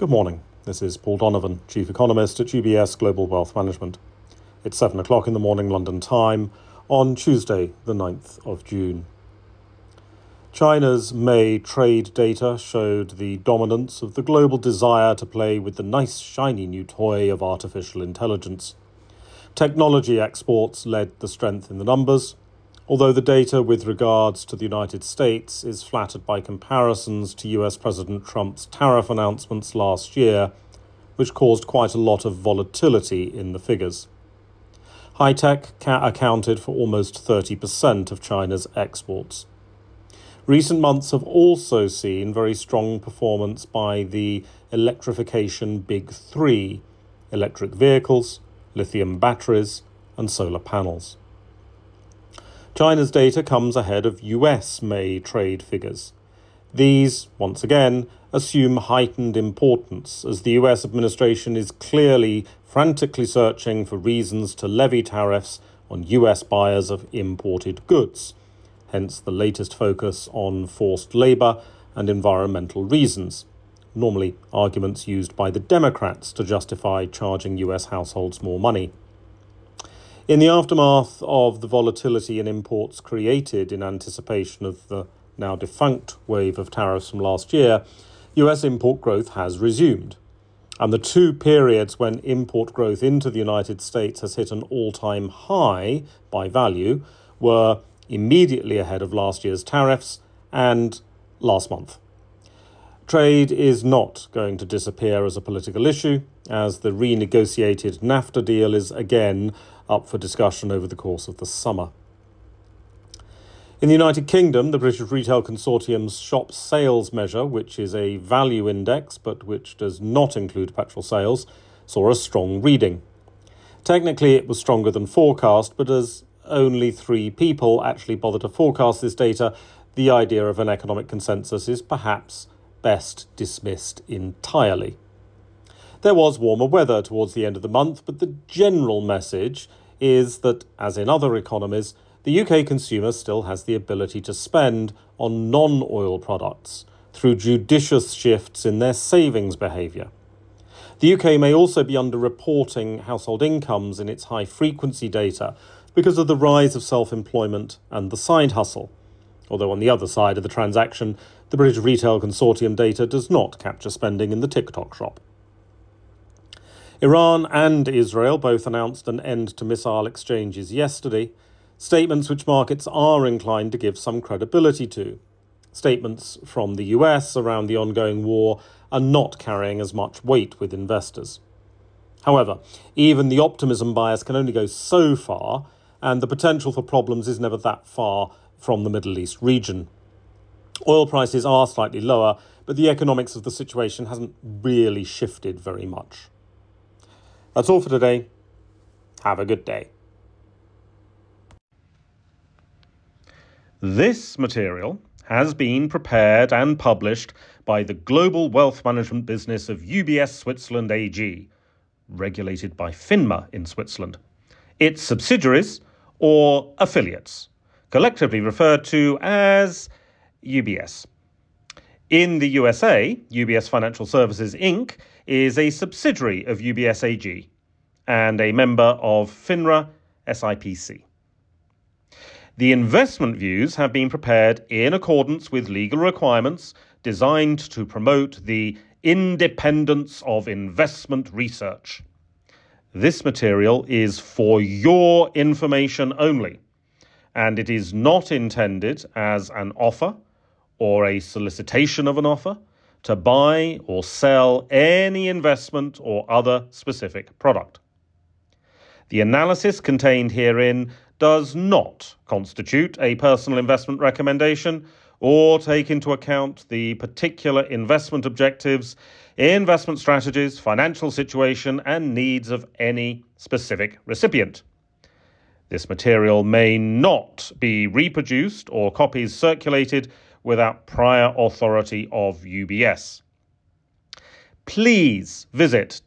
Good morning. This is Paul Donovan, Chief Economist at UBS Global Wealth Management. It's 7 o'clock in the morning London time on Tuesday, the 9th of June. China's May trade data showed the dominance of the global desire to play with the nice shiny new toy of artificial intelligence. Technology exports led the strength in the numbers, although the data with regards to the United States is flattered by comparisons to US President Trump's tariff announcements last year, which caused quite a lot of volatility in the figures. High-tech accounted for almost 30% of China's exports. Recent months have also seen very strong performance by the electrification big three: electric vehicles, lithium batteries, and solar panels. China's data comes ahead of US May trade figures. These, once again, assume heightened importance, as the US administration is clearly frantically searching for reasons to levy tariffs on US buyers of imported goods, hence the latest focus on forced labor and environmental reasons, normally arguments used by the Democrats to justify charging US households more money. In the aftermath of the volatility in imports created in anticipation of the now defunct wave of tariffs from last year, US import growth has resumed. And the two periods when import growth into the United States has hit an all-time high by value were immediately ahead of last year's tariffs and last month. Trade is not going to disappear as a political issue, as the renegotiated NAFTA deal is again up for discussion over the course of the summer. In the United Kingdom, the British Retail Consortium's shop sales measure, which is a value index but which does not include petrol sales, saw a strong reading. Technically, it was stronger than forecast, but as only 3 people actually bothered to forecast this data, the idea of an economic consensus is perhaps best dismissed entirely. There was warmer weather towards the end of the month, but the general message is that, as in other economies, the UK consumer still has the ability to spend on non-oil products through judicious shifts in their savings behaviour. The UK may also be underreporting household incomes in its high-frequency data because of the rise of self-employment and the side hustle, although on the other side of the transaction, the British Retail Consortium data does not capture spending in the TikTok shop. Iran and Israel both announced an end to missile exchanges yesterday, statements which markets are inclined to give some credibility to. Statements from the US around the ongoing war are not carrying as much weight with investors. However, even the optimism bias can only go so far, and the potential for problems is never that far from the Middle East region. Oil prices are slightly lower, but the economics of the situation hasn't really shifted very much. That's all for today. Have a good day. This material has been prepared and published by the global wealth management business of UBS Switzerland AG, regulated by FINMA in Switzerland. Its subsidiaries or affiliates, collectively referred to as UBS. In the USA, UBS Financial Services Inc. is a subsidiary of UBS AG and a member of FINRA SIPC. The investment views have been prepared in accordance with legal requirements designed to promote the independence of investment research. This material is for your information only, and it is not intended as an offer or a solicitation of an offer to buy or sell any investment or other specific product. The analysis contained herein does not constitute a personal investment recommendation or take into account the particular investment objectives, investment strategies, financial situation, and needs of any specific recipient. This material may not be reproduced or copies circulated without prior authority of UBS. Please visit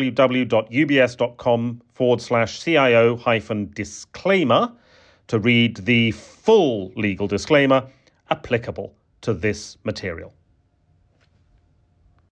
www.ubs.com/CIO-disclaimer to read the full legal disclaimer applicable to this material.